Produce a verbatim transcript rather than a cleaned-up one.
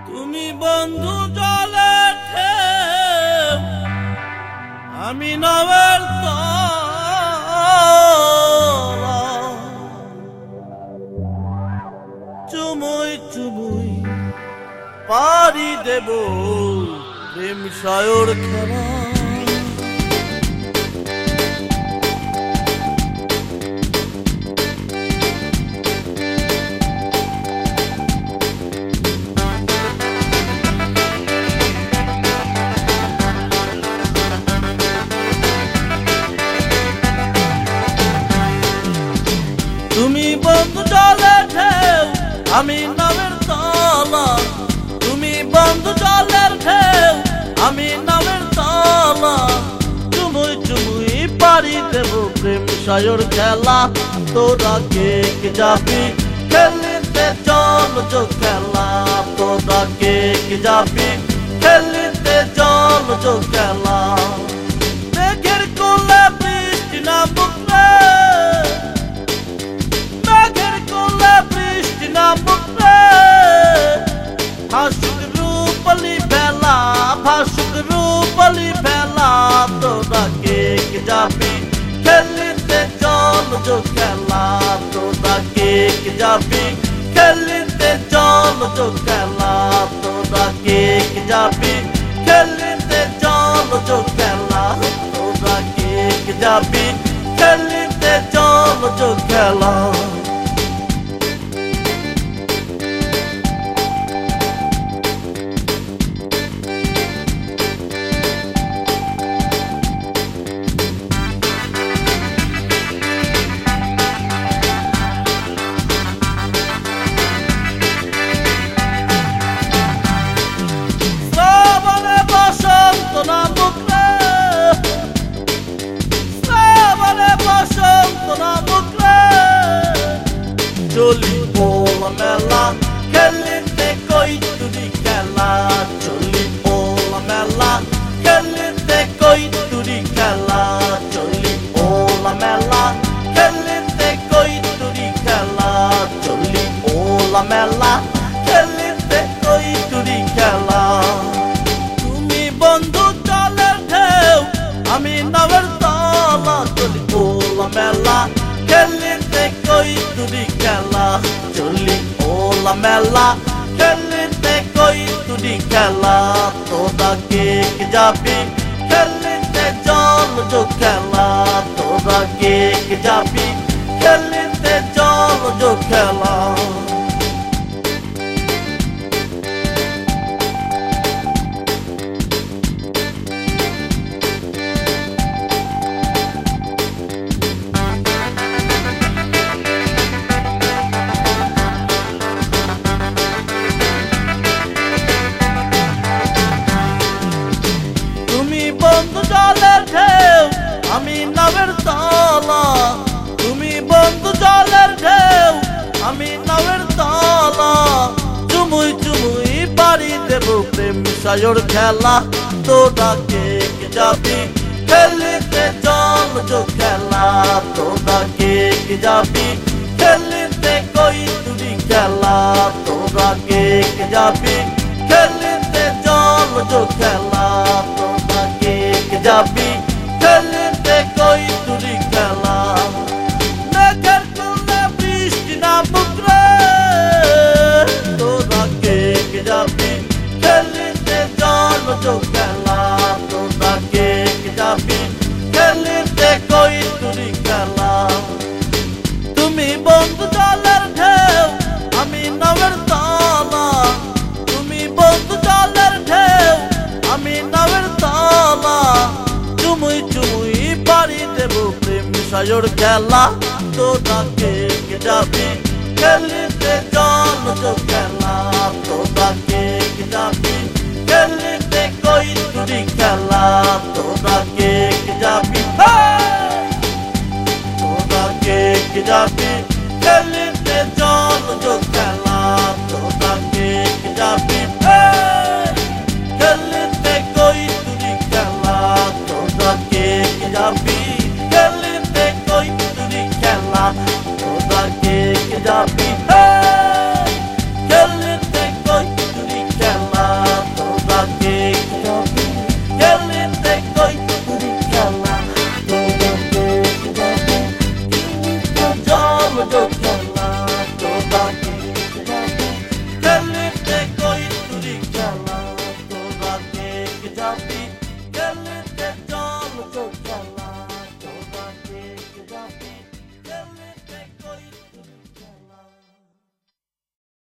তুমি বন্ধু জলে ঢেউ, আমি নাবের তলা। চুমুই চুমুই পারি দেব প্রেম সায়র খেলা। তুমি বন্ধু জলে ঢেউ, আমি নাবের তলা। তুমি বন্ধু জলের ঢেউ, আমি নাবের তলা। চুমুই চুমুই পারি দেব প্রেম সায়র খেলা। তোরা কে কে যাবি খেলিতে চল যো খেলা। তোরা কে কে যাবি খেলিতে চল যো খেলা। মেঘের কোলে বৃষ্টি নামুক রে, ভাসুক রূপলি ভেলা, ভাসুক রূপলি ভেলা। তোরা কে কে যাবি খেলিতে চল যো খেলা। তোরা কে কে যাবি খেলিতে চল যো খেলা। তোরা কে কে যাবি খেলিতে চল যো খেলা। তোরা কে কে যাবি খেলিতে চল যো খেলা। চলি পোলা মেলা খেলিতে কই তুরি খেলা। চলি পোলা মেলা খেলিতে কই তুরি খেলা। চলি পোলা মেলা খেলিতে কই তুরি খেলা। চলি পোলা মেলা খেলিতে কই তুরি খেলা। তুমি বন্ধু জলের ঢেউ, আমি নাবের তলা। চলি পোলা মেলা খেলিতে কই তুরি খেলা। চলি পোলা মেলা খেলিতে কই তুরি খেলা। তোরা কে কে যাবি খেলিতে চল যো খেলা। তোরা কে কে যাবি খেলিতে চল যো খেলা। বন্ধু জলের ঢেউ, আমি নাবের তলা। তুমি বন্ধু জলের ঢেউ, আমি নাবের তলা। চুমুই চুমুই পারি দেব প্রেম সায়র খেলা। তোরা কে কে যাবি খেলিতে চল যো খেলা। তোরা কে কে যাবি খেলিতে কই তুরি খেলা। তোরা কে কে যাবি খেলিতে চল যো খেলা। যাবি খেলিতে কই তুরি খেলা। মেঘের কোলে বৃষ্টি নামুক রে, তোরা কে কে যাবি খেলিতে চল যো খেলা। তোরা কে কে যাবি খেলিতে কই তুরি খেলা। তুমি বন্ধু জলের ঢেউ, আমি নাবের তলা। তুমি বন্ধু জলের ঢেউ, আমি নাবের তলা। চুমুই চুমুই পারি দেব প্রেম সায়র খেলা। তোরা কে কে যাবি খেলিতে চল যো খেলা। তোরা কে কে যাবি খেলিতে কই তুরি খেলা। তোরা কে কে যাবি, তোরা কে কে যাবি খেলিতে চল যো খেলা। তোরা কে কে যাবি খেলিতে কই তুরি খেলা। তোরা কে কে যাবি খেলিতে কই তুরি খেলা। তোরা কে কে যাবি